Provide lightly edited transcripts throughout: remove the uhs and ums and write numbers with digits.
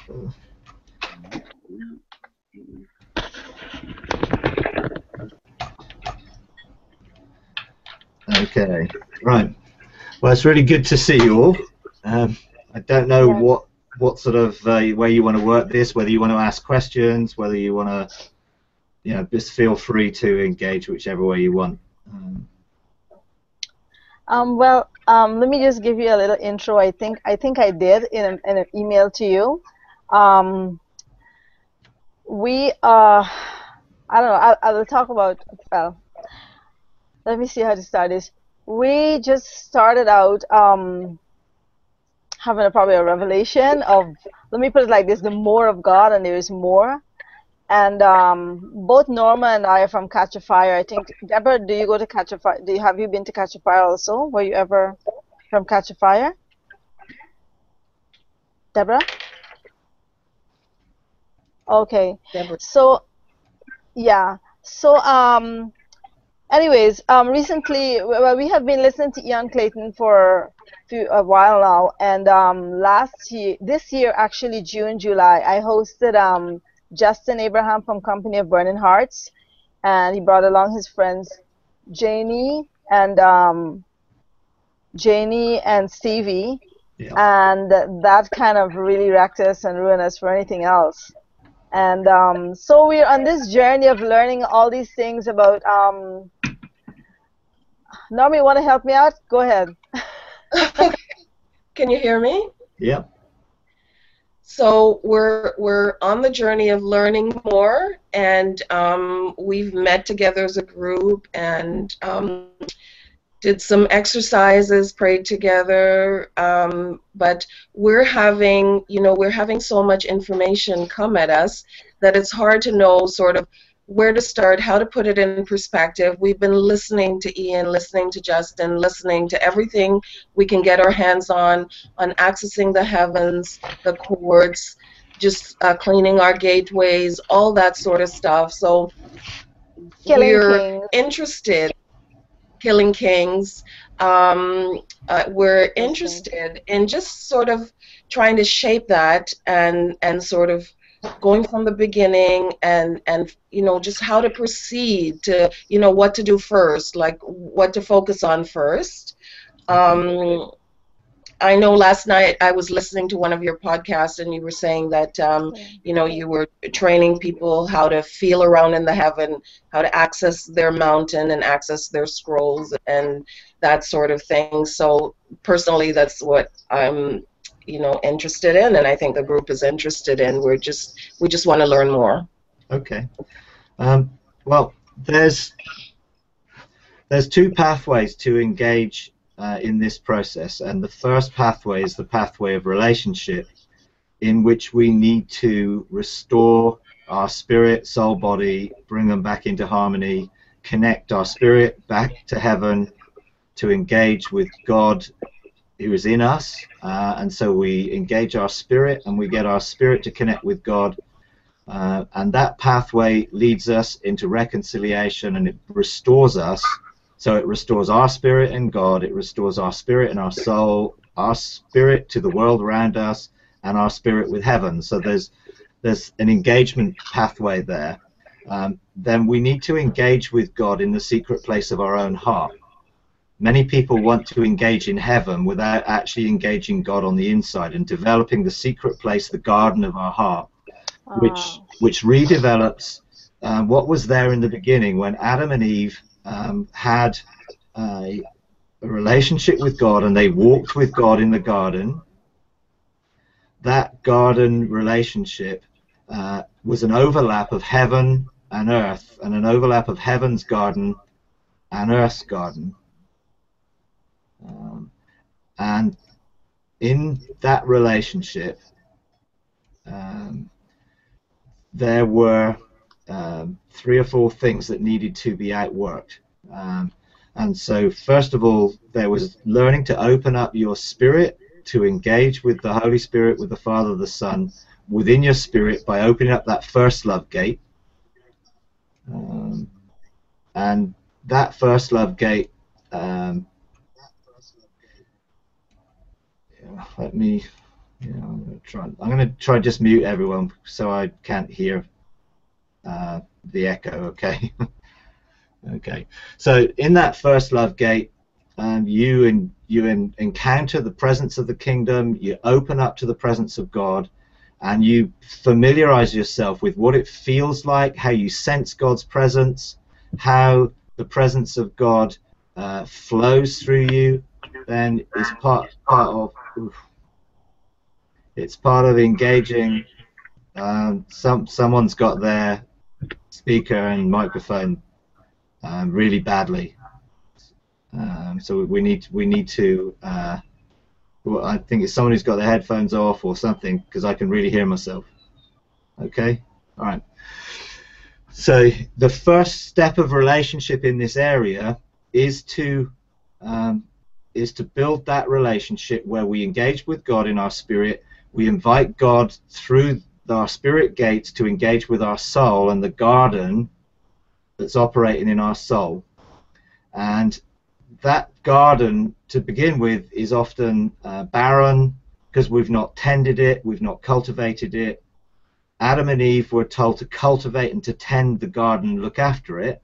Okay, right. Well, it's really good to see you all. I don't know Yes. what sort of way you want to work this, whether you want to ask questions, whether you want to, just feel free to engage whichever way you want. Let me just give you a little intro. I think I did in an email to you. Um, we I don't know. I will talk about. Well, let me see how to start this. We just started out having probably a revelation of. Let me put it like this: the more of God, and there is more. And both Norma and I are from Catch a Fire. I think Deborah, do you go to Catch a Fire? Have you been to Catch a Fire also? Were you ever from Catch a Fire, Deborah? Okay. Deborah. So yeah. So anyways, recently, well, we have been listening to Ian Clayton for a while now, and this year actually, June, July, I hosted Justin Abraham from Company of Burning Hearts, and he brought along his friends Janie and Stevie, Yeah. and that kind of really wrecked us and ruined us for anything else. And so we're on this journey of learning all these things about. Norma, you want to help me out? Go ahead. Can you hear me? Yeah. So we're on the journey of learning more, and we've met together as a group and did some exercises, prayed together. But we're having so much information come at us that it's hard to know sort of where to start, how to put it in perspective. We've been listening to Ian, listening to Justin, listening to everything we can get our hands on accessing the heavens, the courts, just cleaning our gateways, all that sort of stuff. So Killing we're Kings. interested, killing kings. We're Those things. interested in just sort of trying to shape that and sort of going from the beginning and just how to proceed to what to do first, like what to focus on first. I know last night I was listening to one of your podcasts and you were saying that you were training people how to feel around in the heaven, how to access their mountain and access their scrolls and that sort of thing. So personally, that's what I'm interested in, and I think the group is interested in. We just want to learn more. Okay. Well, there's two pathways to engage in this process, and the first pathway is the pathway of relationship, in which we need to restore our spirit, soul, body, bring them back into harmony, connect our spirit back to heaven, to engage with God who is in us, and so we engage our spirit and we get our spirit to connect with God, and that pathway leads us into reconciliation, and it restores us. So it restores our spirit in God, it restores our spirit in our soul, our spirit to the world around us, and our spirit with heaven. So there's an engagement pathway there. Then we need to engage with God in the secret place of our own heart. Many people want to engage in heaven without actually engaging God on the inside and developing the secret place, the garden of our heart, which redevelops what was there in the beginning when Adam and Eve had a relationship with God and they walked with God in the garden. That garden relationship was an overlap of heaven and earth, and an overlap of heaven's garden and earth's garden. And in that relationship, there were 3 or 4 things that needed to be outworked. And so, first of all, there was learning to open up your spirit to engage with the Holy Spirit, with the Father, the Son, within your spirit by opening up that first love gate. And that first love gate, let me Yeah, I'm gonna try just mute everyone so I can't hear the echo. Okay. Okay. So in that first love gate, you encounter the presence of the kingdom. You open up to the presence of God, and you familiarize yourself with what it feels like, how you sense God's presence, how the presence of God flows through you. Then it's part of. Oof, it's part of engaging. Someone's got their speaker and microphone really badly, so we need to. Well, I think it's someone who's got their headphones off or something, because I can really hear myself. Okay, all right. So the first step of relationship in this area is to build that relationship where we engage with God in our spirit. We invite God through our spirit gates to engage with our soul and the garden that's operating in our soul. And that garden, to begin with, is often barren because we've not tended it, we've not cultivated it. Adam and Eve were told to cultivate and to tend the garden, look after it,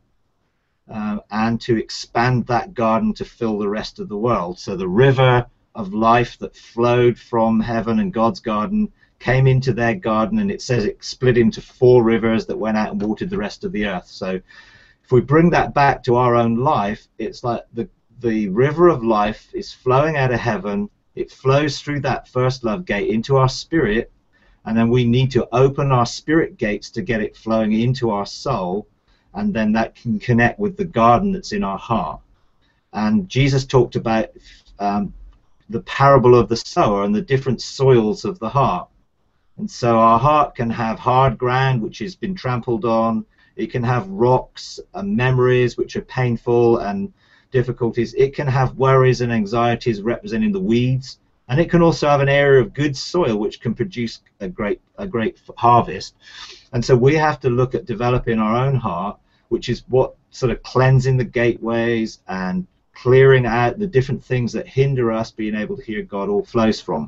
and to expand that garden to fill the rest of the world. So the river of life that flowed from heaven and God's garden came into their garden, and it says it split into 4 rivers that went out and watered the rest of the earth. So if we bring that back to our own life, it's like the river of life is flowing out of heaven. It flows through that first love gate into our spirit, and then we need to open our spirit gates to get it flowing into our soul, and then that can connect with the garden that's in our heart. And Jesus talked about the parable of the sower and the different soils of the heart. And so our heart can have hard ground which has been trampled on. It can have rocks and memories which are painful and difficulties. It can have worries and anxieties representing the weeds, and it can also have an area of good soil which can produce a great harvest. And so we have to look at developing our own heart, which is what sort of cleansing the gateways and clearing out the different things that hinder us being able to hear God all flows from.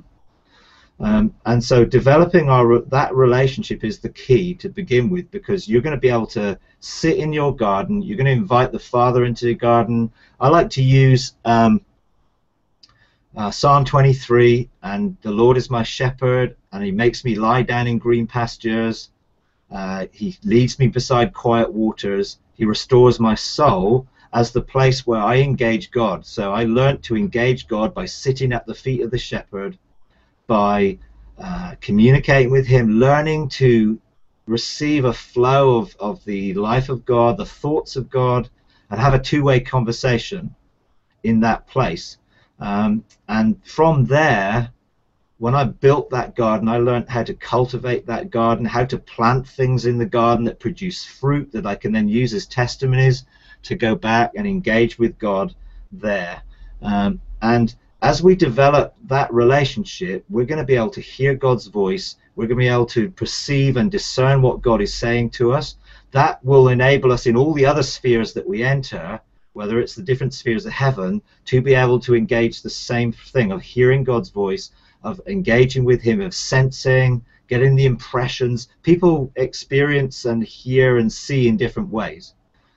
And so developing that relationship is the key to begin with, because you're going to be able to sit in your garden. You're going to invite the Father into the garden. I like to use Psalm 23, and the Lord is my shepherd, and he makes me lie down in green pastures. He leads me beside quiet waters. He restores my soul, as the place where I engage God. So I learned to engage God by sitting at the feet of the shepherd, by communicating with him, learning to receive a flow of the life of God, the thoughts of God, and have a two-way conversation in that place. And from there, when I built that garden, I learned how to cultivate that garden, how to plant things in the garden that produce fruit that I can then use as testimonies to go back and engage with God there. And as we develop that relationship, we're going to be able to hear God's voice. We're going to be able to perceive and discern what God is saying to us. That will enable us in all the other spheres that we enter, whether it's the different spheres of heaven, to be able to engage the same thing of hearing God's voice, of engaging with him, of sensing, getting the impressions. People experience and hear and see in different ways.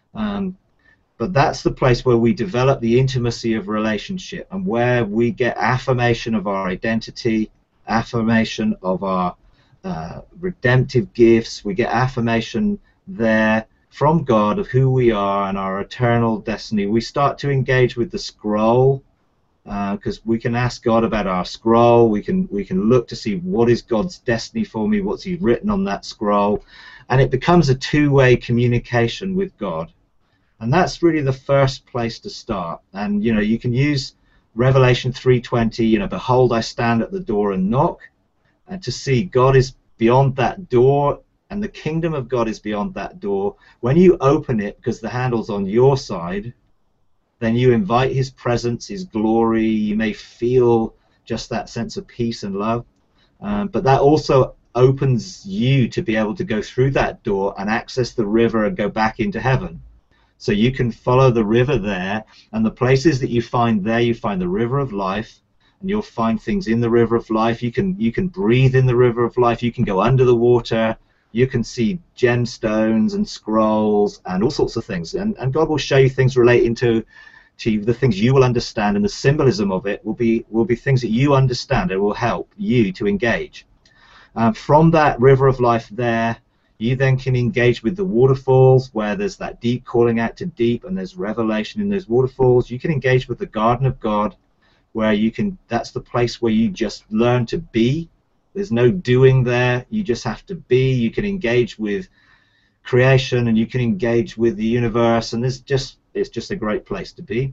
But that's the place where we develop the intimacy of relationship, and where we get affirmation of our identity, affirmation of our redemptive gifts. We get affirmation there from God of who we are and our eternal destiny. We start to engage with the scroll, because we can ask God about our scroll. We can look to see what is God's destiny for me, what's he written on that scroll, and it becomes a two-way communication with God. And that's really the first place to start. And you can use Revelation 3:20, behold, I stand at the door and knock, and to see God is beyond that door, and the kingdom of God is beyond that door. When you open it, because the handle's on your side, then you invite his presence, his glory. You may feel just that sense of peace and love, but that also opens you to be able to go through that door and access the river and go back into heaven. So you can follow the river there, and the places that you find there, you find the river of life, and you'll find things in the river of life. You can breathe in the river of life. You can go under the water. You can see gemstones and scrolls and all sorts of things, and God will show you things relating to the things you will understand, and the symbolism of it will be things that you understand and will help you to engage. From that river of life there, you then can engage with the waterfalls, where there's that deep calling out to deep, and there's revelation in those waterfalls. You can engage with the garden of God, where that's the place where you just learn to be. There's no doing there, you just have to be. You can engage with creation, and you can engage with the universe, and it's just a great place to be.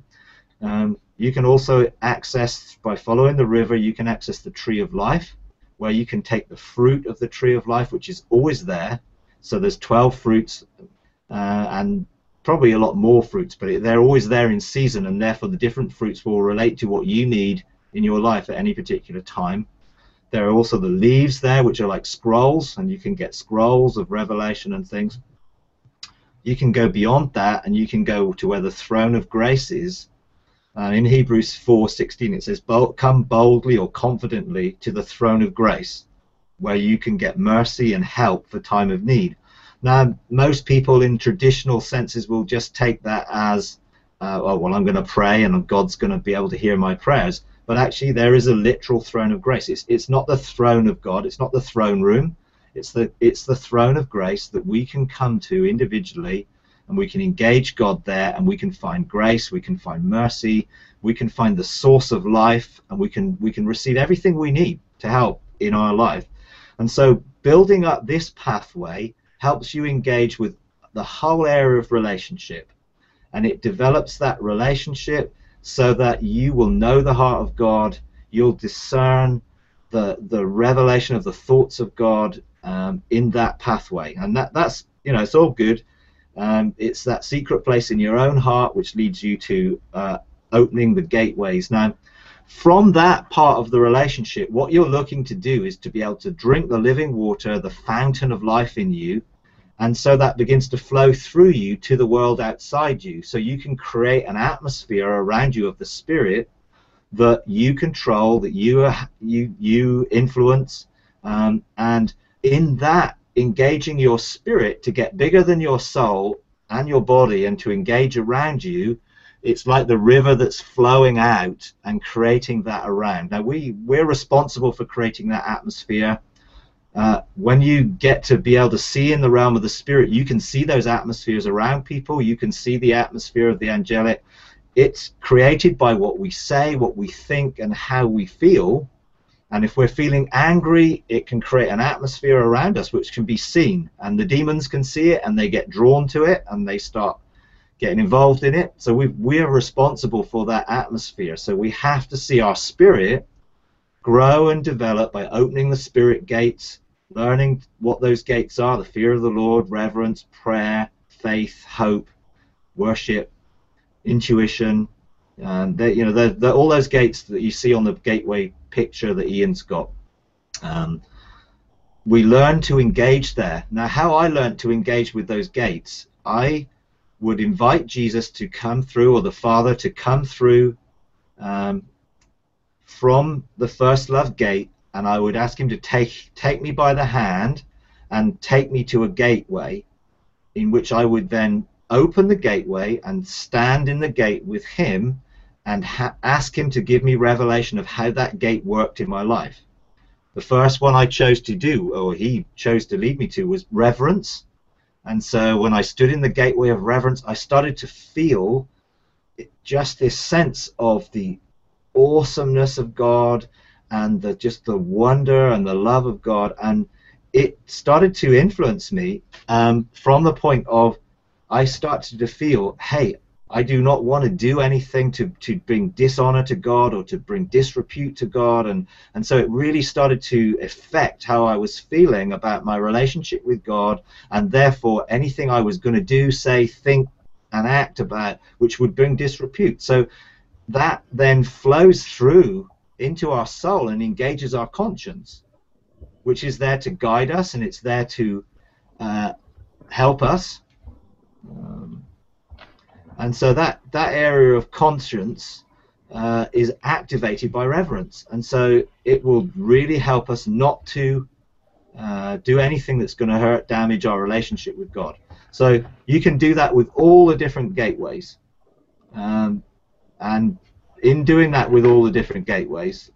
You can also access, by following the river, you can access the tree of life, where you can take the fruit of the tree of life, which is always there. So there's 12 fruits, and probably a lot more fruits, but they're always there in season, and therefore the different fruits will relate to what you need in your life at any particular time. There are also the leaves there, which are like scrolls, and you can get scrolls of revelation and things. You can go beyond that, and you can go to where the throne of grace is. In Hebrews 4:16 it says, "Come boldly or confidently to the throne of grace, where you can get mercy and help for time of need." Now, most people in traditional senses will just take that as, oh, well, I'm going to pray and God's going to be able to hear my prayers. But actually, there is a literal throne of grace. It's not the throne of God. It's not the throne room. It's the throne of grace that we can come to individually, and we can engage God there, and we can find grace, we can find mercy, we can find the source of life, and we can receive everything we need to help in our life. And so building up this pathway helps you engage with the whole area of relationship, and it develops that relationship so that you will know the heart of God, you'll discern the revelation of the thoughts of God in that pathway. And that's, it's all good. It's that secret place in your own heart which leads you to opening the gateways. Now, from that part of the relationship, what you're looking to do is to be able to drink the living water, the fountain of life in you, and so that begins to flow through you to the world outside you. So you can create an atmosphere around you of the Spirit that you control, that you influence, and in that, engaging your spirit to get bigger than your soul and your body and to engage around you, it's like the river that's flowing out and creating that around. Now, we're responsible for creating that atmosphere. When you get to be able to see in the realm of the Spirit, you can see those atmospheres around people. You can see the atmosphere of the angelic. It's created by what we say, what we think, and how we feel. And if we're feeling angry, it can create an atmosphere around us which can be seen. And the demons can see it, and they get drawn to it, and they start getting involved in it. So we're responsible for that atmosphere. So we have to see our spirit grow and develop by opening the spirit gates, learning what those gates are: the fear of the Lord, reverence, prayer, faith, hope, worship, intuition. All those gates that you see on the gateway picture that Ian's got. We learn to engage there. Now, how I learned to engage with those gates, I would invite Jesus to come through, or the Father to come through from the first love gate, and I would ask him to take me by the hand and take me to a gateway, in which I would then open the gateway and stand in the gate with him and ask him to give me revelation of how that gate worked in my life. The first one I chose to do, or he chose to lead me to, was reverence. And so when I stood in the gateway of reverence, I started to feel just this sense of the awesomeness of God, and just the wonder and the love of God. And it started to influence me from the point of, I started to feel, hey, I do not want to do anything to bring dishonor to God or to bring disrepute to God. And so it really started to affect how I was feeling about my relationship with God, and therefore anything I was going to do, say, think, and act about which would bring disrepute. So that then flows through into our soul and engages our conscience, which is there to guide us, and it's there to help us. And so that area of conscience is activated by reverence, and so it will really help us not to do anything that's going to hurt, damage our relationship with God. So you can do that with all the different gateways, and in doing that with all the different gateways,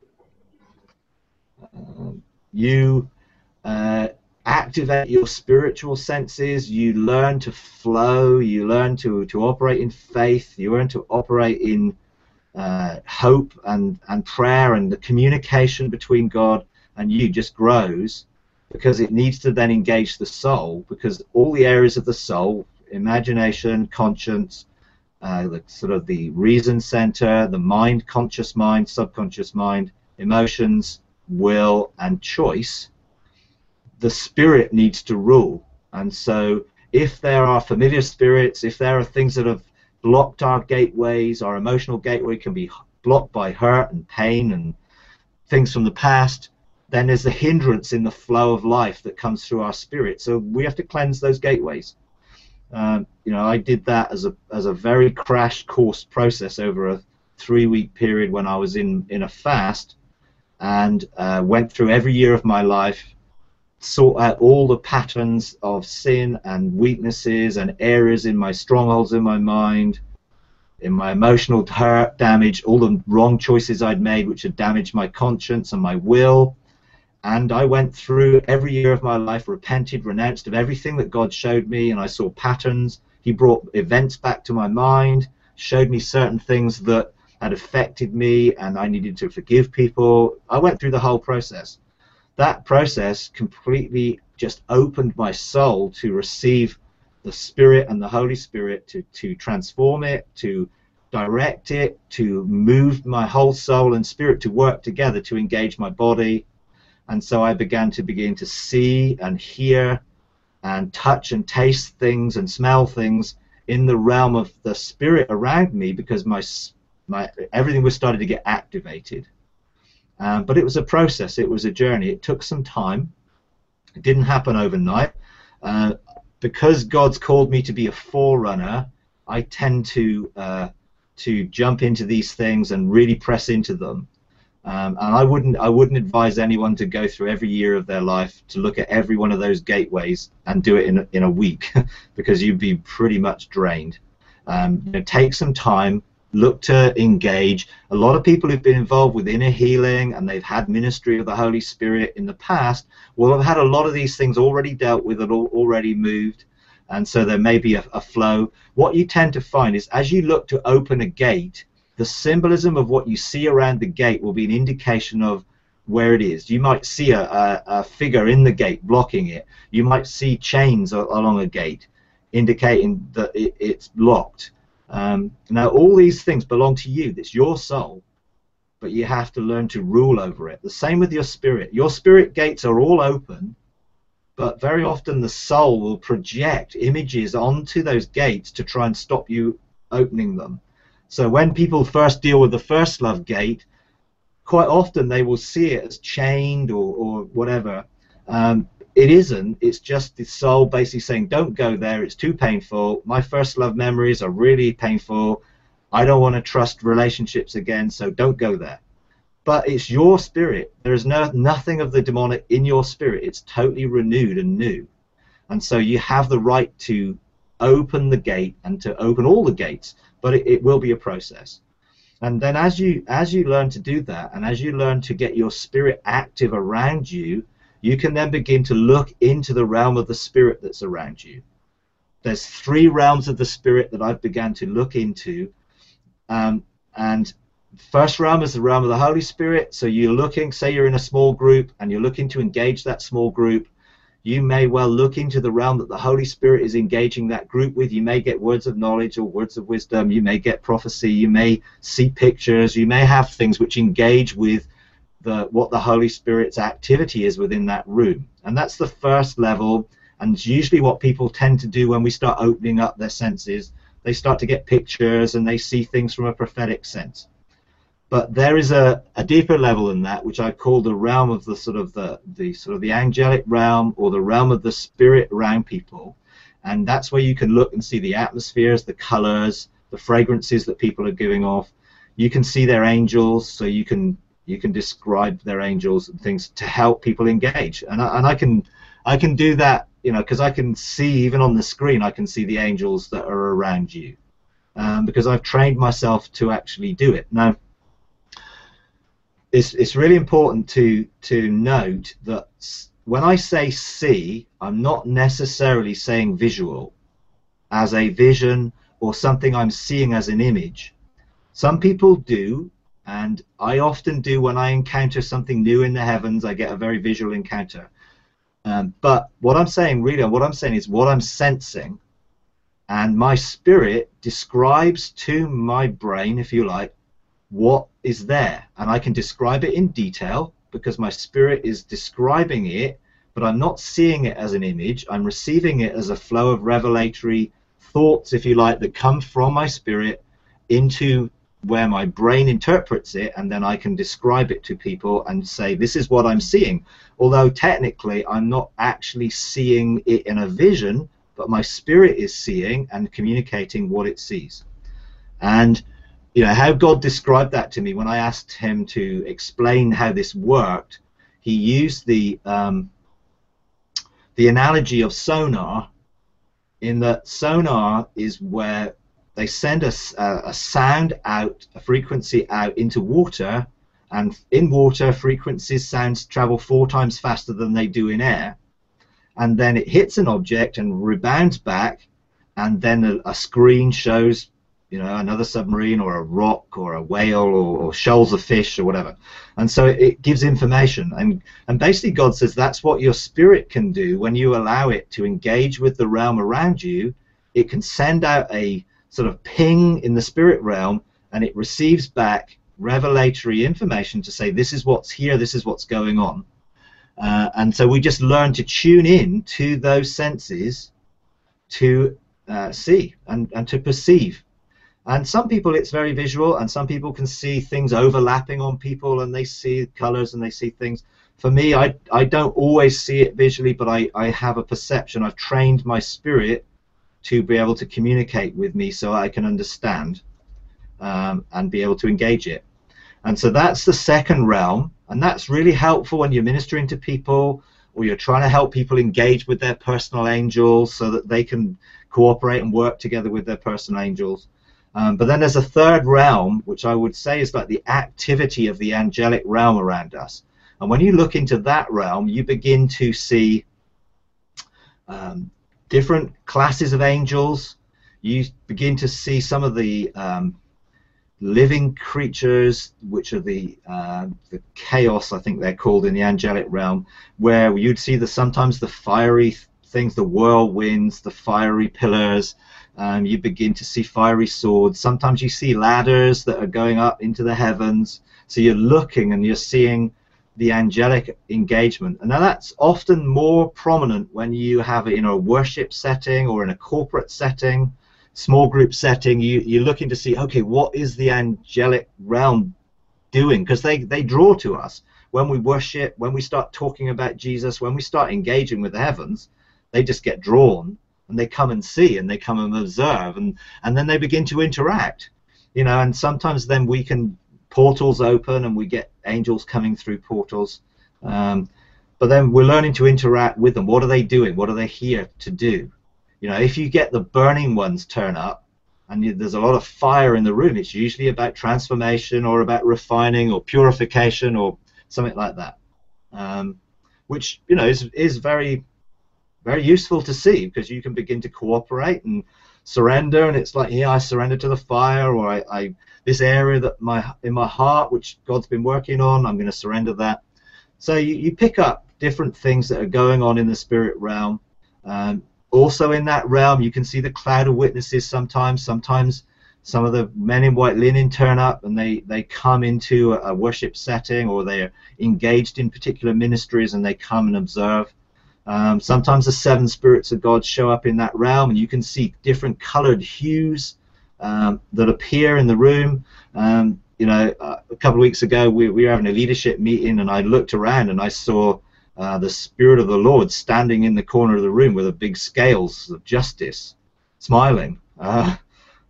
you activate your spiritual senses, you learn to flow, you learn to operate in faith, you learn to operate in hope and prayer, and the communication between God and you just grows, because it needs to then engage the soul, because all the areas of the soul, imagination, conscience, the sort of the reason center, the mind, conscious mind, subconscious mind, emotions, will, and choice, the spirit needs to rule. And so if there are familiar spirits, if there are things that have blocked our gateways, our emotional gateway can be blocked by hurt and pain and things from the past, then there's a hindrance in the flow of life that comes through our spirit. So we have to cleanse those gateways. You know, I did that as a very crash course process over a 3-week period when I was in a fast, and went through every year of my life, sort out all the patterns of sin and weaknesses and areas in my strongholds in my mind, in my emotional hurt, damage, all the wrong choices I'd made which had damaged my conscience and my will. And I went through every year of my life, repented, renounced of everything that God showed me, and I saw patterns. He brought events back to my mind, showed me certain things that had affected me, and I needed to forgive people. I went through the whole process. That process completely just opened my soul to receive the Spirit and the Holy Spirit to transform it, to direct it, to move my whole soul and spirit to work together to engage my body. And so I began to see and hear and touch and taste things and smell things in the realm of the spirit around me, because my everything was starting to get activated. But it was a process, it was a journey, it took some time, it didn't happen overnight. Because God's called me to be a forerunner, I tend to jump into these things and really press into them. And I wouldn't advise anyone to go through every year of their life to look at every one of those gateways and do it in a week, because you'd be pretty much drained. You know, take some time, look to engage. A lot of people who've been involved with inner healing and they've had ministry of the Holy Spirit in the past will have had a lot of these things already dealt with and already moved, and so there may be a flow. What you tend to find is, as you look to open a gate, the symbolism of what you see around the gate will be an indication of where it is. You might see a figure in the gate blocking it. You might see chains along a gate indicating that it's locked. Now all these things belong to you. It's your soul, but you have to learn to rule over it. The same with your spirit. Your spirit gates are all open, but very often the soul will project images onto those gates to try and stop you opening them. So when people first deal with the first love gate, quite often they will see it as chained or whatever. It isn't. It's just the soul basically saying, don't go there, it's too painful. My first love memories are really painful. I don't want to trust relationships again, so don't go there. But it's your spirit. There is nothing of the demonic in your spirit. It's totally renewed and new. And so you have the right to open the gate and to open all the gates, but it will be a process. And then as you learn to do that, and as you learn to get your spirit active around you, you can then begin to look into the realm of the spirit that's around you. There's 3 realms of the spirit that I've begun to look into, and first realm is the realm of the Holy Spirit. So you're looking, say you're in a small group and you're looking to engage that small group, you may well look into the realm that the Holy Spirit is engaging that group with. You may get words of knowledge or words of wisdom, you may get prophecy, you may see pictures, you may have things which engage with what the Holy Spirit's activity is within that room. And that's the first level, and it's usually what people tend to do when we start opening up their senses. They start to get pictures and they see things from a prophetic sense. But there is a deeper level than that, which I call the realm of the sort of the angelic realm, or the realm of the spirit around people. And that's where you can look and see the atmospheres, the colors, the fragrances that people are giving off. you can see their angels, so you can describe their angels and things to help people engage. And I can do that, you know, because I can see, even on the screen, I can see the angels that are around you, because I've trained myself to actually do it. Now, it's really important to note that when I say see, I'm not necessarily saying visual, as a vision or something I'm seeing as an image. Some people do, and I often do. When I encounter something new in the heavens, I get a very visual encounter. But what I'm saying, really, what I'm saying is what I'm sensing, and my spirit describes to my brain, if you like, what is there. And I can describe it in detail because my spirit is describing it, but I'm not seeing it as an image. I'm receiving it as a flow of revelatory thoughts, if you like, that come from my spirit into where my brain interprets it, and then I can describe it to people and say, this is what I'm seeing. Although technically I'm not actually seeing it in a vision, but my spirit is seeing and communicating what it sees. And you know how God described that to me when I asked him to explain how this worked. He used the analogy of sonar, in that sonar is where they send a sound out, a frequency out into water, and in water frequencies, sounds travel 4 times faster than they do in air, and then it hits an object and rebounds back, and then a screen shows, you know, another submarine or a rock or a whale or shoals of fish or whatever. And so it gives information, and basically God says that's what your spirit can do when you allow it to engage with the realm around you. It can send out a sort of ping in the spirit realm, and it receives back revelatory information to say, this is what's here, this is what's going on. And so we just learn to tune in to those senses to see and to perceive. And some people it's very visual, and some people can see things overlapping on people, and they see colors and they see things. For me, I don't always see it visually, but I have a perception. I've trained my spirit to be able to communicate with me so I can understand and be able to engage it. And so that's the second realm, and that's really helpful when you're ministering to people, or you're trying to help people engage with their personal angels so that they can cooperate and work together with their personal angels. But then there's a third realm, which I would say is like the activity of the angelic realm around us. And when you look into that realm, you begin to see different classes of angels. You begin to see some of the living creatures, which are the chaos, I think they're called in the angelic realm, where you'd see sometimes the fiery things, the whirlwinds, the fiery pillars. You begin to see fiery swords. Sometimes you see ladders that are going up into the heavens. So you're looking and you're seeing the angelic engagement. And now that's often more prominent when you have it in a worship setting or in a corporate setting, small group setting. You're looking to see, okay, what is the angelic realm doing? Because they draw to us. When we worship, when we start talking about Jesus, when we start engaging with the heavens, they just get drawn. And they come and see, and they come and observe, and then they begin to interact, you know. And sometimes then portals open, and we get angels coming through portals. But then we're learning to interact with them. What are they doing? What are they here to do? You know, if you get the burning ones turn up, and there's a lot of fire in the room, it's usually about transformation or about refining or purification or something like that, which, you know, is very useful to see, because you can begin to cooperate and surrender, and it's like, yeah, I surrender to the fire, or I this area that in my heart which God's been working on, I'm going to surrender that. So you pick up different things that are going on in the spirit realm. Also in that realm you can see the cloud of witnesses. Sometimes some of the men in white linen turn up, and they come into a worship setting, or they're engaged in particular ministries, and they come and observe. Sometimes the 7 spirits of God show up in that realm, and you can see different colored hues that appear in the room. You know, a couple of weeks ago we were having a leadership meeting, and I looked around and I saw the Spirit of the Lord standing in the corner of the room with a big scales of justice, smiling.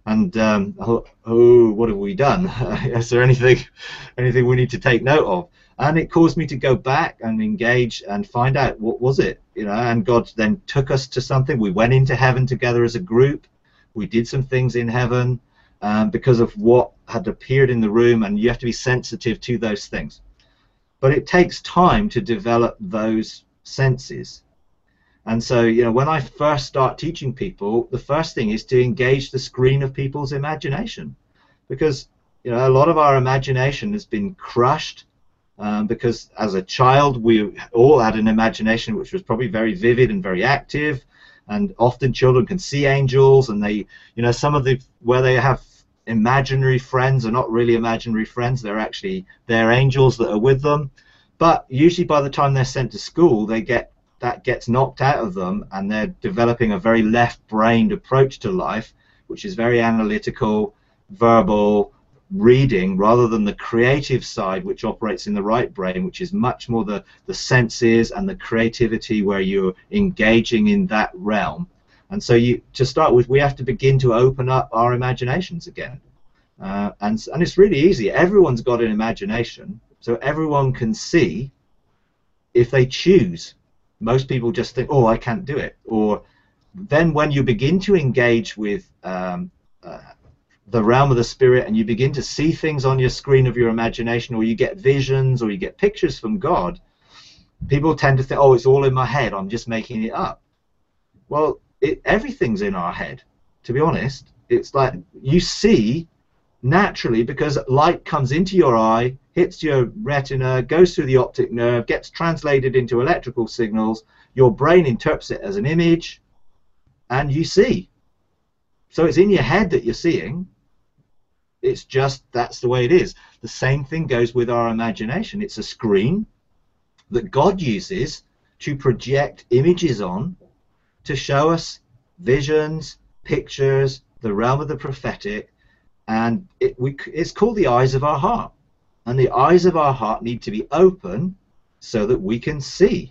And I thought, oh, what have we done? Is there anything we need to take note of? And it caused me to go back and engage and find out what was it, you know. And God then took us to something. We went into heaven together as a group. We did some things in heaven because of what had appeared in the room, and you have to be sensitive to those things. But it takes time to develop those senses. And so, you know, when I first start teaching people, the first thing is to engage the screen of people's imagination, because, you know, a lot of our imagination has been crushed because as a child we all had an imagination which was probably very vivid and very active, and often children can see angels, and they, you know, some of the where they have imaginary friends are not really imaginary friends, they're angels that are with them. But usually by the time they're sent to school, that gets knocked out of them, and they're developing a very left-brained approach to life, which is very analytical, verbal, reading, rather than the creative side, which operates in the right brain, which is much more the senses and the creativity, where you're engaging in that realm. And so to start with, we have to begin to open up our imaginations again. And it's really easy. Everyone's got an imagination, so everyone can see if they choose. Most people just think, oh, I can't do it. Or then when you begin to engage with the realm of the spirit, and you begin to see things on your screen of your imagination, or you get visions, or you get pictures from God, people tend to think, oh, it's all in my head, I'm just making it up. Well, everything's in our head, to be honest. It's like you see naturally, because light comes into your eye, hits your retina, goes through the optic nerve, gets translated into electrical signals, your brain interprets it as an image, and you see. So it's in your head that you're seeing. It's just, that's the way it is. The same thing goes with our imagination. It's a screen that God uses to project images on, to show us visions, pictures, the realm of the prophetic, and it's called the eyes of our heart. And the eyes of our heart need to be open so that we can see.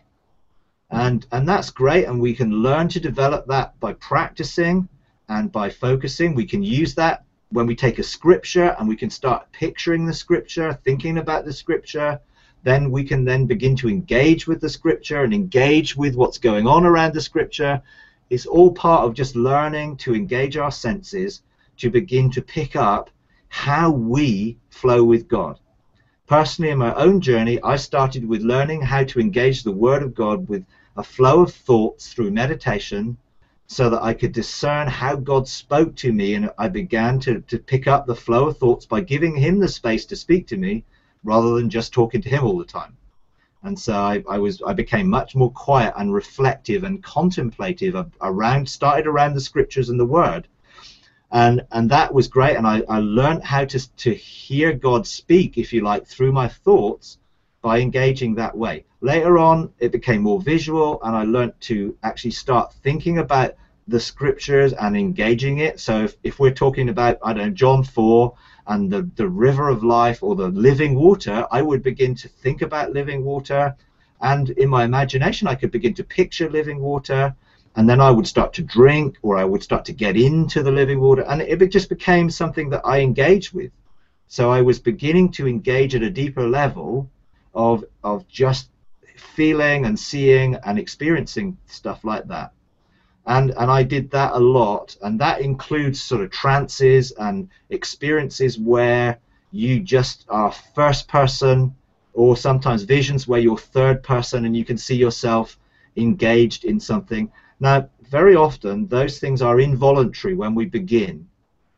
And that's great, and we can learn to develop that by practicing and by focusing. We can use that when we take a scripture and we can start picturing the scripture, thinking about the scripture. Then we can then begin to engage with the scripture and engage with what's going on around the scripture. It's all part of just learning to engage our senses to begin to pick up how we flow with God. Personally, in my own journey, I started with learning how to engage the Word of God with a flow of thoughts through meditation, so that I could discern how God spoke to me, and I began to pick up the flow of thoughts by giving Him the space to speak to me, rather than just talking to Him all the time. And so I became much more quiet and reflective and contemplative started around the Scriptures and the Word. And that was great, and I learned how to hear God speak, if you like, through my thoughts by engaging that way. Later on, it became more visual, and I learned to actually start thinking about the scriptures and engaging it. So if we're talking about, I don't know, John 4 and the river of life, or the living water, I would begin to think about living water, and in my imagination I could begin to picture living water, and then I would start to drink, or I would start to get into the living water, and it just became something that I engaged with. So I was beginning to engage at a deeper level of just feeling and seeing and experiencing stuff like that. And I did that a lot, and that includes sort of trances and experiences where you just are first person, or sometimes visions where you're third person and you can see yourself engaged in something. Now, very often those things are involuntary when we begin.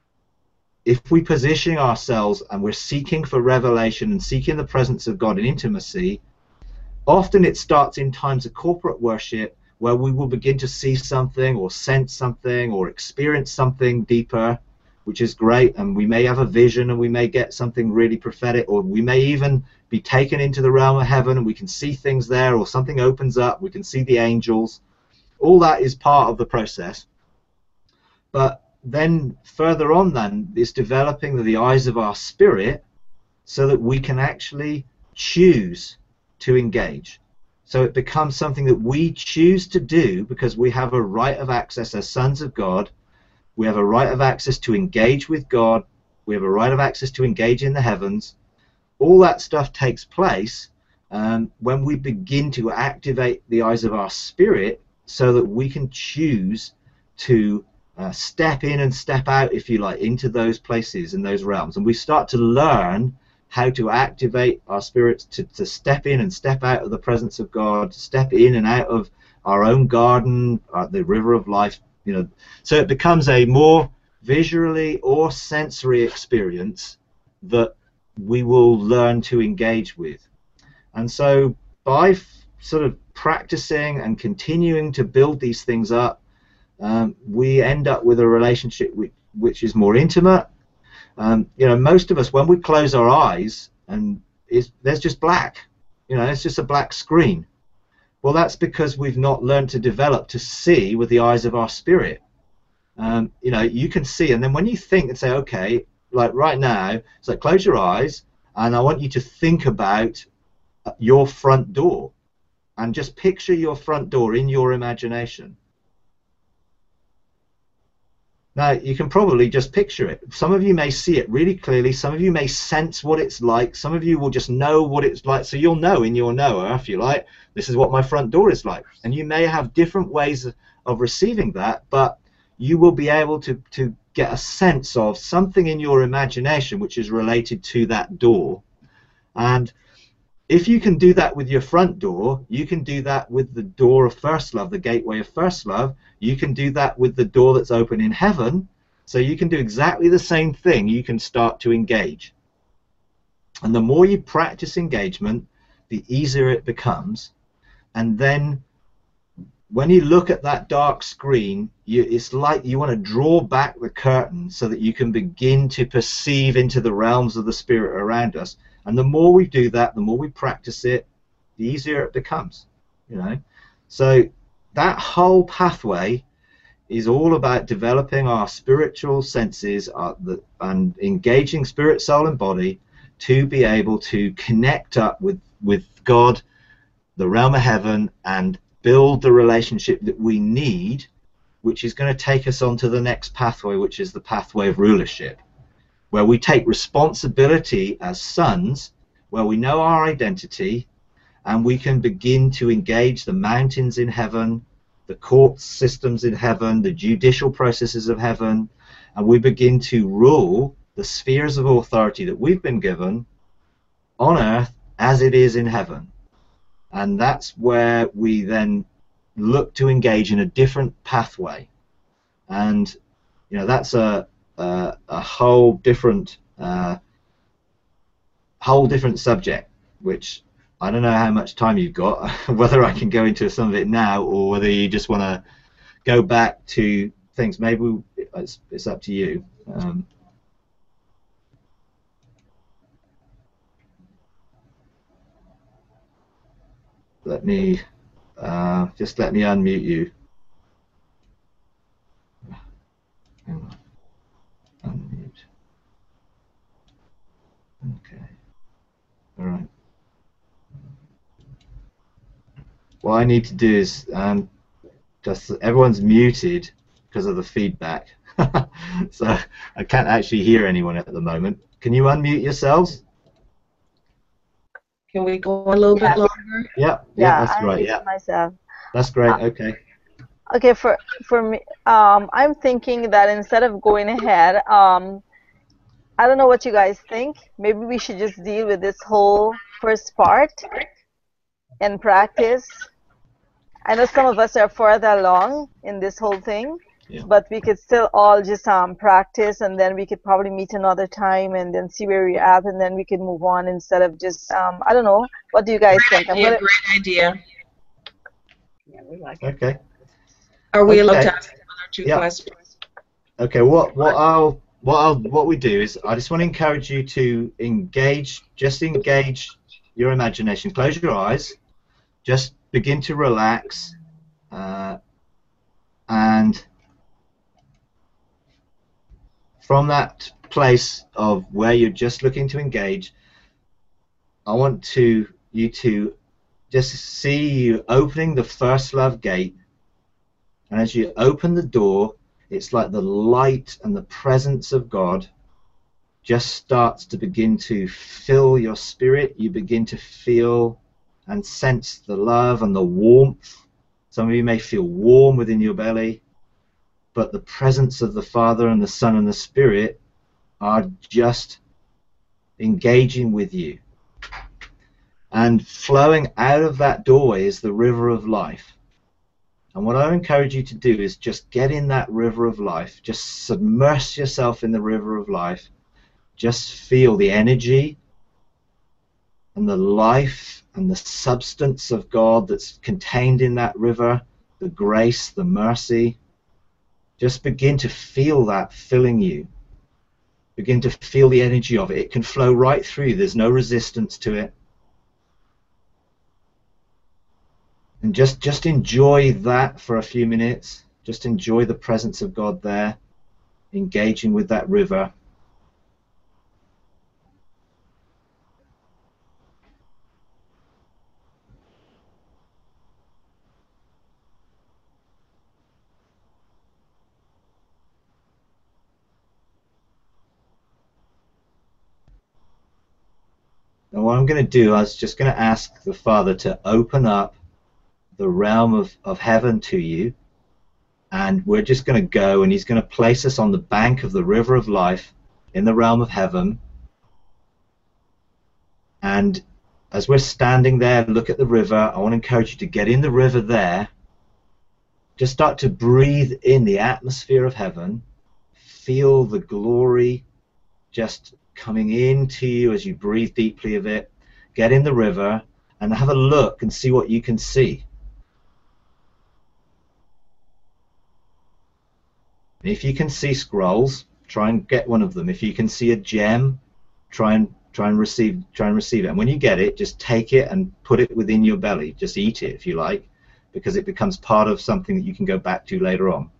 If we position ourselves and we're seeking for revelation and seeking the presence of God in intimacy, often it starts in times of corporate worship, where we will begin to see something or sense something or experience something deeper, which is great, and we may have a vision and we may get something really prophetic, or we may even be taken into the realm of heaven and we can see things there, or something opens up, we can see the angels. All that is part of the process. But then further on then is developing the eyes of our spirit so that we can actually choose to engage. So it becomes something that we choose to do because we have a right of access as sons of God, We have a right of access to engage with God. We have a right of access to engage in the heavens. All that stuff takes place when we begin to activate the eyes of our spirit so that we can choose to step in and step out, if you like, into those places and those realms. And we start to learn how to activate our spirits to step in and step out of the presence of God, to step in and out of our own garden, the river of life, you know. So it becomes a more visually or sensory experience that we will learn to engage with. And so by sort of practicing and continuing to build these things up, we end up with a relationship which is more intimate. You know, most of us, when we close our eyes and there's just black, you know, it's just a black screen. Well, that's because we've not learned to develop to see with the eyes of our spirit. You know, you can see, and then when you think and say, okay, like right now, it's like close your eyes, and I want you to think about your front door, and just picture your front door in your imagination. Now, you can probably just picture it. Some of you may see it really clearly. Some of you may sense what it's like. Some of you will just know what it's like. So you'll know in your knower, if you like, this is what my front door is like. And you may have different ways of receiving that, but you will be able to get a sense of something in your imagination which is related to that door. And if you can do that with your front door, you can do that with the door of first love, the gateway of first love. You can do that with the door that's open in heaven. So you can do exactly the same thing. You can start to engage. And the more you practice engagement, the easier it becomes. And then when you look at that dark screen, it's like you want to draw back the curtain so that you can begin to perceive into the realms of the spirit around us. And the more we do that, the more we practice it, the easier it becomes, you know. So that whole pathway is all about developing our spiritual senses and engaging spirit, soul, and body to be able to connect up with God, the realm of heaven, and build the relationship that we need, which is going to take us on to the next pathway, which is the pathway of rulership, where we take responsibility as sons, where we know our identity, and we can begin to engage the mountains in heaven, the court systems in heaven, the judicial processes of heaven, and we begin to rule the spheres of authority that we've been given on earth as it is in heaven. And that's where we then look to engage in a different pathway. And, you know, that's a whole different subject, which I don't know how much time you've got, whether I can go into some of it now or whether you just want to go back to things. Maybe it's up to you. Let me unmute you. Hang on. Unmute. Okay. All right. What I need to do is just everyone's muted because of the feedback, so I can't actually hear anyone at the moment. Can you unmute yourselves? Can we go a little bit longer? Yeah, that's right. Yeah, myself. That's great. Okay. Okay, for me, I'm thinking that instead of going ahead, I don't know what you guys think. Maybe we should just deal with this whole first part and practice. I know some of us are further along in this whole thing, but we could still all just practice, and then we could probably meet another time and then see where we're at, and then we could move on instead of just, I don't know. What do you guys think? Great idea. Yeah, we like it. Okay. Are we allowed to ask one or two questions? Okay. What we do is I just want to encourage you to engage your imagination. Close your eyes. Just begin to relax, and from that place of where you're just looking to engage, I want you to just see you opening the first love gate, and as you open the door, it's like the light and the presence of God just starts to begin to fill your spirit. You begin to feel and sense the love and the warmth. Some of you may feel warm within your belly, but the presence of the Father and the Son and the Spirit are just engaging with you. And flowing out of that doorway is the river of life. And what I encourage you to do is just get in that river of life. Just submerge yourself in the river of life. Just feel the energy and the life and the substance of God that's contained in that river, the grace, the mercy. Just begin to feel that filling you. Begin to feel the energy of it. It can flow right through. There's no resistance to it. And just enjoy that for a few minutes. Just enjoy the presence of God there, engaging with that river. And what I'm going to do, I was just going to ask the Father to open up the realm of heaven to you, and we're just going to go, and he's going to place us on the bank of the river of life in the realm of heaven. And as we're standing there, look at the river. I want to encourage you to get in the river there. Just start to breathe in the atmosphere of heaven. Feel the glory just coming into you as you breathe deeply of it. Get in the river and have a look and see what you can see. If you can see scrolls, try and get one of them. If you can see a gem, try and receive it. And when you get it, just take it and put it within your belly. Just eat it if you like, because it becomes part of something that you can go back to later on.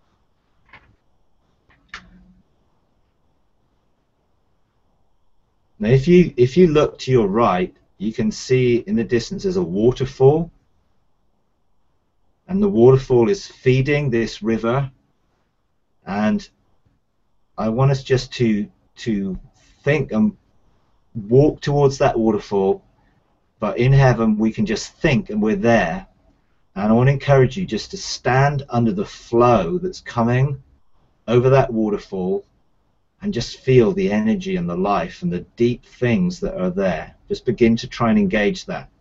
Now, if you look to your right, you can see in the distance there's a waterfall, and the waterfall is feeding this river. And I want us just to think and walk towards that waterfall, but in heaven we can just think and we're there. And I want to encourage you just to stand under the flow that's coming over that waterfall and just feel the energy and the life and the deep things that are there. Just begin to try and engage that.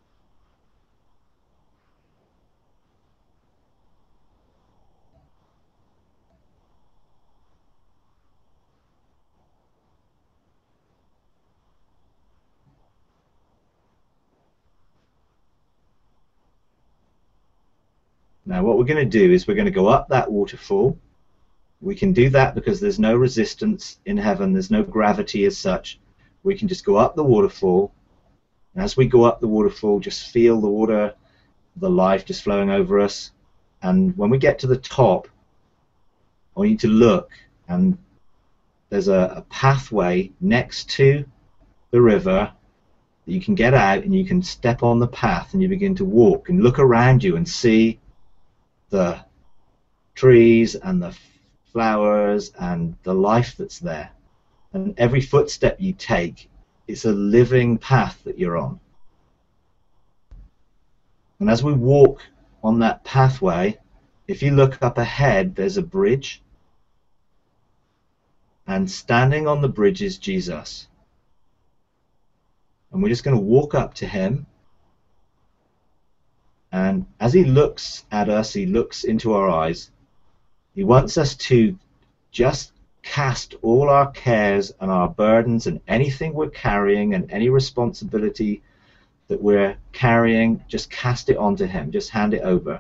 Now what we're going to do is we're going to go up that waterfall. We can do that because there's no resistance in heaven, there's no gravity as such. We can just go up the waterfall, and as we go up the waterfall, just feel the water, the life just flowing over us. And when we get to the top, I want you to look, and there's a pathway next to the river that you can get out, and you can step on the path and you begin to walk and look around you and see the trees and the flowers and the life that's there. And every footstep you take is a living path that you're on. And as we walk on that pathway, if you look up ahead, there's a bridge, and standing on the bridge is Jesus. And we're just going to walk up to him, and as he looks at us, he looks into our eyes. He wants us to just cast all our cares and our burdens and anything we're carrying and any responsibility that we're carrying, just cast it onto him. Just hand it over.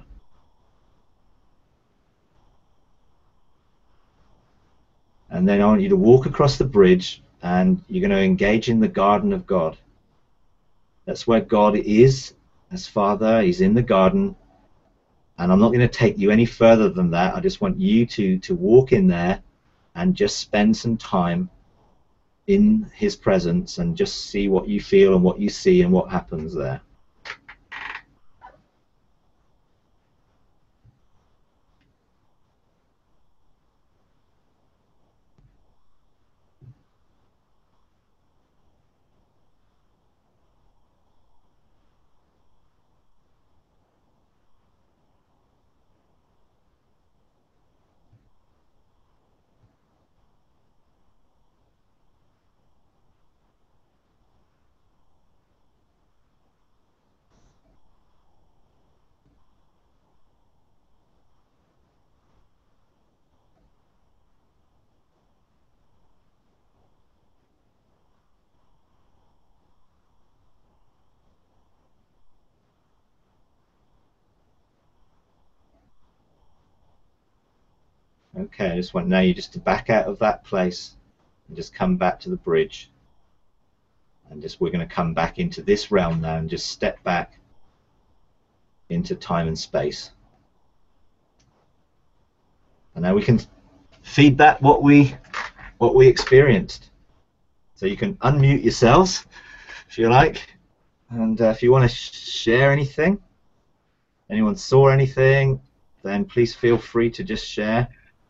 And then I want you to walk across the bridge, and you're going to engage in the garden of God. That's where God is as Father. He's in the garden. And I'm not going to take you any further than that. I just want you to walk in there and just spend some time in his presence and just see what you feel and what you see and what happens there. Okay, I just want now you just to back out of that place and just come back to the bridge. And just we're going to come back into this realm now and just step back into time and space. And now we can feed back what we experienced. So you can unmute yourselves if you like, and if you want to share anything, anyone saw anything, then please feel free to just share.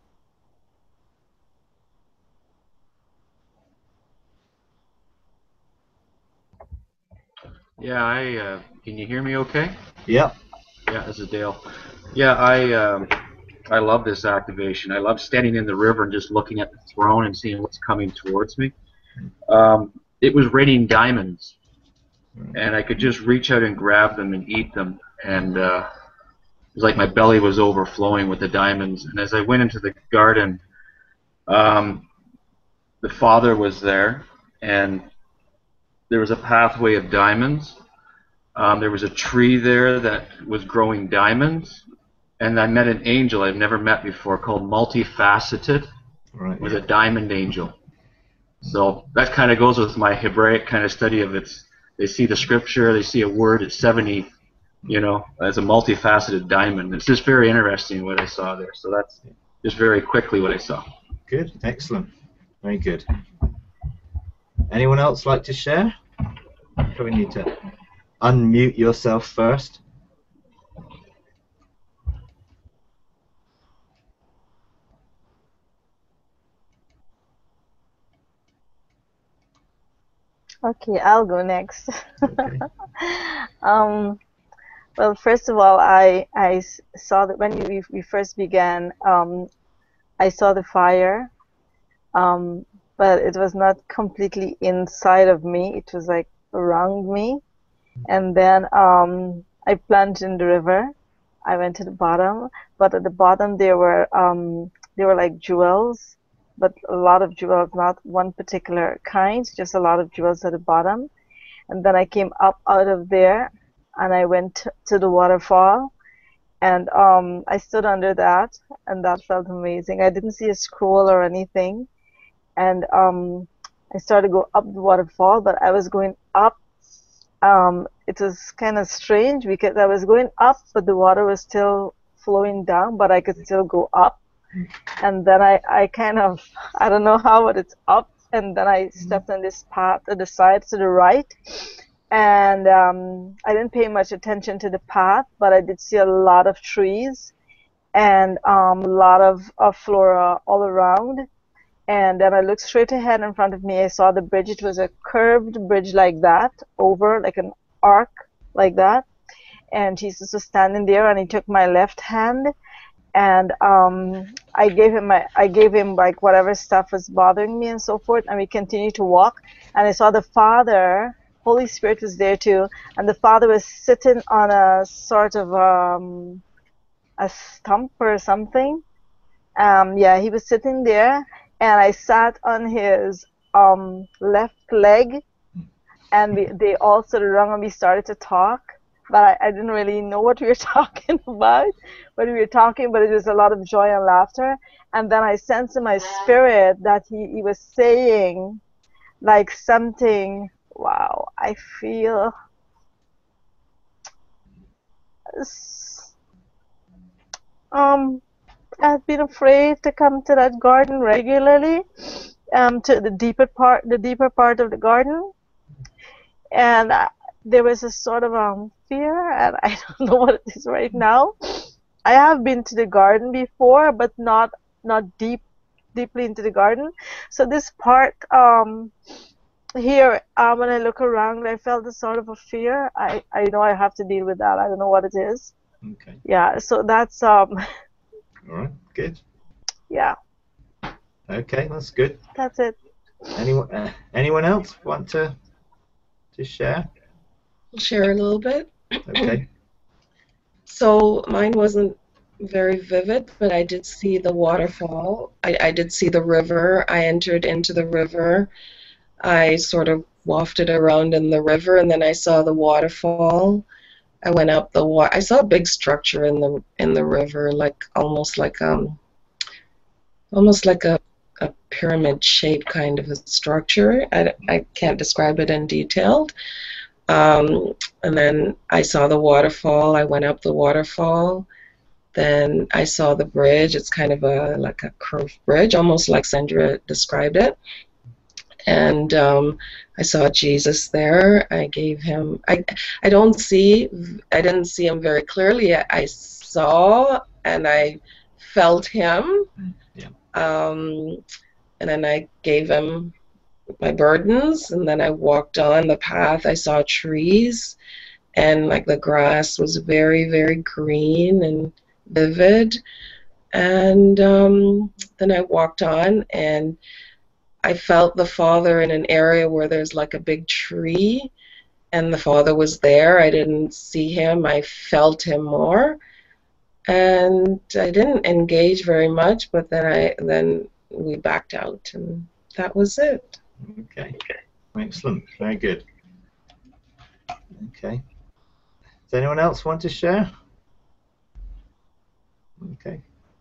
Yeah, can you hear me okay? Yep. Yeah, this is Dale. Yeah, I love this activation. I love standing in the river and just looking at the throne and seeing what's coming towards me. It was raining diamonds, and I could just reach out and grab them and eat them, and it was like my belly was overflowing with the diamonds. And as I went into the garden, the Father was there, and there was a pathway of diamonds. There was a tree there that was growing diamonds, and I met an angel I've never met before called Multifaceted. Right. It was a diamond angel. So that kind of goes with my Hebraic kind of study of it. They see the scripture, they see a word, it's 70, as a multifaceted diamond. It's just very interesting what I saw there. So that's just very quickly what I saw. Good, excellent, very good. Anyone else like to share? Probably need to unmute yourself first. Okay, I'll go next. Okay. Well, first of all, I saw that when we first began, I saw the fire, but it was not completely inside of me. It was like around me. And then I plunged in the river. I went to the bottom, but at the bottom there were like jewels, but a lot of jewels, not one particular kind, just a lot of jewels at the bottom. And then I came up out of there, and I went to the waterfall, and I stood under that, and that felt amazing. I didn't see a scroll or anything, and I started to go up the waterfall, but I was going up. It was kind of strange because I was going up, but the water was still flowing down, but I could still go up. And then I kind of, I don't know how, but it's up. And then I stepped on this path to the side, to the right. And I didn't pay much attention to the path, but I did see a lot of trees and a lot of flora all around. And then I looked straight ahead in front of me. I saw the bridge. It was a curved bridge like that, over like an arc like that. And Jesus was standing there, and he took my left hand, and I gave him like whatever stuff was bothering me and so forth. And we continued to walk. And I saw the Father, Holy Spirit was there too, and the Father was sitting on a sort of a stump or something. Yeah, he was sitting there. And I sat on his left leg, and they all sort of rung, and we started to talk. But I didn't really know what we were talking about, but it was a lot of joy and laughter. And then I sensed in my spirit that he was saying like something, wow, I feel I've been afraid to come to that garden regularly, to the deeper part of the garden, and there was a sort of fear, and I don't know what it is right now. I have been to the garden before, but not deeply into the garden. So this part here, when I look around, I felt a sort of a fear. I know I have to deal with that. I don't know what it is. Okay. Yeah. So that's All right, good. Yeah. Okay, that's good. That's it. Anyone else want to share? I'll share a little bit. Okay. So mine wasn't very vivid, but I did see the waterfall. I did see the river. I entered into the river. I sort of wafted around in the river, and then I saw the waterfall. I went up the water. I saw a big structure in the river, like almost like almost like a pyramid shape kind of a structure. I can't describe it in detail. And then I saw the waterfall. I went up the waterfall. Then I saw the bridge. It's kind of like a curved bridge, almost like Sandra described it. And I saw Jesus there. I gave him. I didn't see him very clearly. I saw and I felt him. Yeah. And then I gave him my burdens, and then I walked on the path. I saw trees, and like the grass was very, very green and vivid. And then I walked on, and I felt the Father in an area where there's like a big tree, and the Father was there. I didn't see him. I felt him more, and I didn't engage very much. But then we backed out, and that was it. Okay. Excellent. Very good. Okay. Does anyone else want to share? Okay.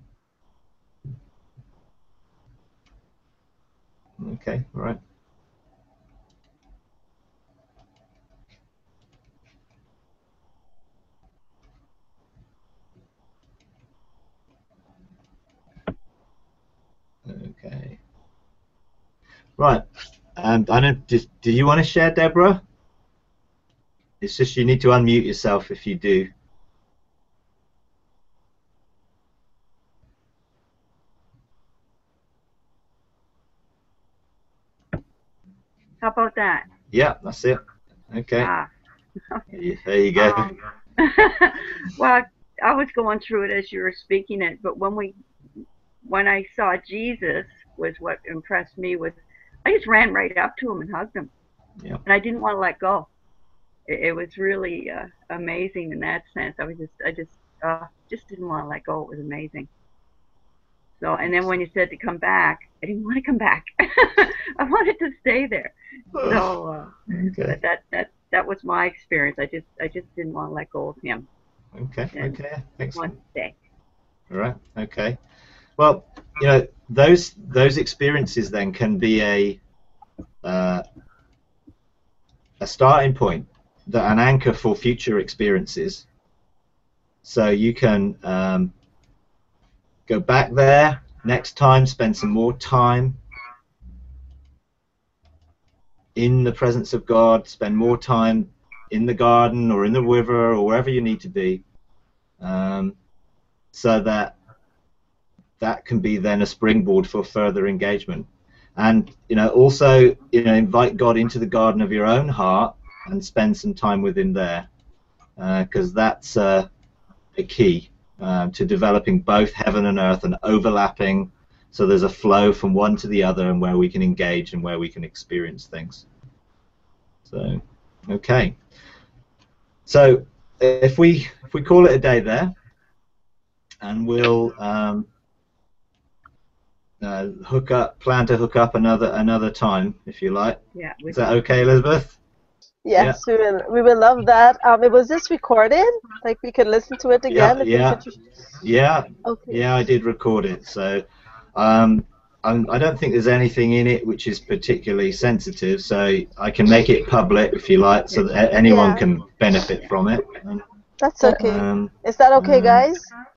Okay. All right. Okay. Right. I don't. Do you want to share, Deborah? It's just you need to unmute yourself if you do. How about that? Yeah, that's it. Okay. Okay. There you go. Well, I was going through it as you were speaking it, but when I saw Jesus was what impressed me. I just ran right up to him and hugged him. Yeah. And I didn't want to let go. It was really amazing in that sense. I just didn't want to let go. It was amazing. So, and then when you said to come back, I didn't want to come back. I wanted to stay there. So Okay. that was my experience. I just didn't want to let go of him. Okay. And Okay. I Excellent. wanted to stay. All right. Okay. Well, you know, those experiences then can be a starting point, an anchor for future experiences. So you can go back there next time, spend some more time in the presence of God, spend more time in the garden or in the river or wherever you need to be, so that can be then a springboard for further engagement. And also invite God into the garden of your own heart and spend some time with him there, because that's a key to developing both heaven and earth and overlapping, so there's a flow from one to the other and where we can engage and where we can experience things. So, okay. So if we call it a day there, and we'll plan to hook up another time, if you like. Yeah. Is that okay, Elizabeth? Yes, we will love that. Was this recorded? Like we could listen to it again? Yeah. Okay. Yeah, I did record it. So I don't think there's anything in it which is particularly sensitive, so I can make it public if you like, so that anyone can benefit from it. That's okay. Is that okay, guys?